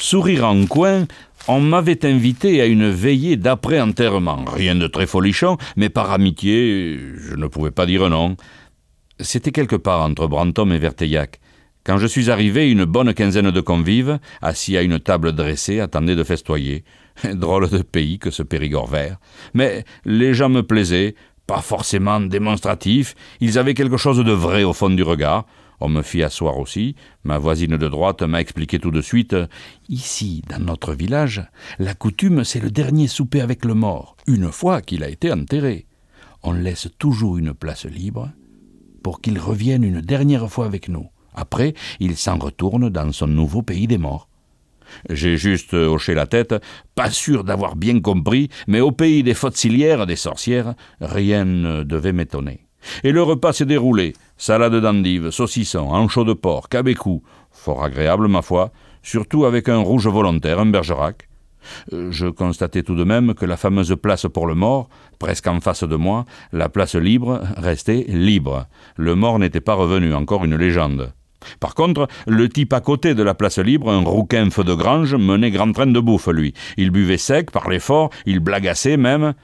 Sourire en coin, on m'avait invité à une veillée d'après-enterrement. Rien de très folichon, mais par amitié, je ne pouvais pas dire non. C'était quelque part entre Brantôme et Verteillac. Quand je suis arrivé, une bonne quinzaine de convives, assis à une table dressée, attendaient de festoyer. Drôle de pays que ce Périgord vert. Mais les gens me plaisaient, pas forcément démonstratifs, ils avaient quelque chose de vrai au fond du regard. On me fit asseoir aussi. Ma voisine de droite m'a expliqué tout de suite « Ici, dans notre village, la coutume, c'est le dernier souper avec le mort, une fois qu'il a été enterré. On laisse toujours une place libre pour qu'il revienne une dernière fois avec nous. Après, il s'en retourne dans son nouveau pays des morts. » J'ai juste hoché la tête, pas sûr d'avoir bien compris, mais au pays des faute-cilières, des sorcières, rien ne devait m'étonner. Et le repas s'est déroulé. Salade d'endives, saucisson, anchois de porc, cabécou. Fort agréable, ma foi, surtout avec un rouge volontaire, un Bergerac. Je constatais tout de même que la fameuse place pour le mort, presque en face de moi, la place libre, restait libre. Le mort n'était pas revenu, encore une légende. Par contre, le type à côté de la place libre, un rouquin feu de grange, menait grand train de bouffe, lui. Il buvait sec, parlait fort, il blagassait même.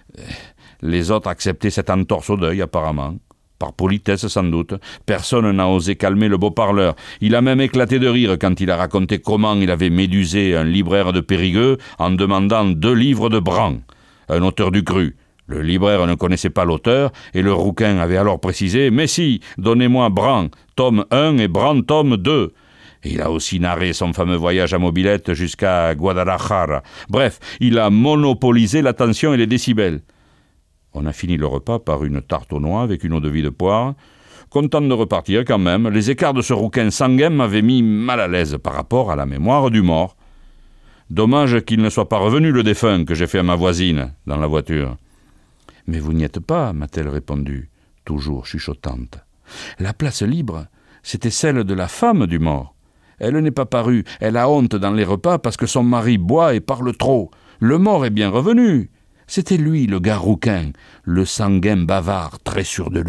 Les autres acceptaient cette entorse au deuil, apparemment. Par politesse, sans doute. Personne n'a osé calmer le beau parleur. Il a même éclaté de rire quand il a raconté comment il avait médusé un libraire de Périgueux en demandant 2 livres de Bran, un auteur du cru. Le libraire ne connaissait pas l'auteur, et le rouquin avait alors précisé « Mais si, donnez-moi Bran, tome 1 et Bran, tome 2 ». Il a aussi narré son fameux voyage à mobilette jusqu'à Guadalajara. Bref, il a monopolisé l'attention et les décibels. On a fini le repas par une tarte aux noix avec une eau-de-vie de poire. Content de repartir quand même, les écarts de ce rouquin sanguin m'avaient mis mal à l'aise par rapport à la mémoire du mort. Dommage qu'il ne soit pas revenu, le défunt, que j'ai fait à ma voisine, dans la voiture. « Mais vous n'y êtes pas, m'a-t-elle répondu, toujours chuchotante. La place libre, c'était celle de la femme du mort. Elle n'est pas parue, elle a honte dans les repas parce que son mari boit et parle trop. Le mort est bien revenu. C'était lui, le gars rouquin, le sanguin bavard, très sûr de lui. »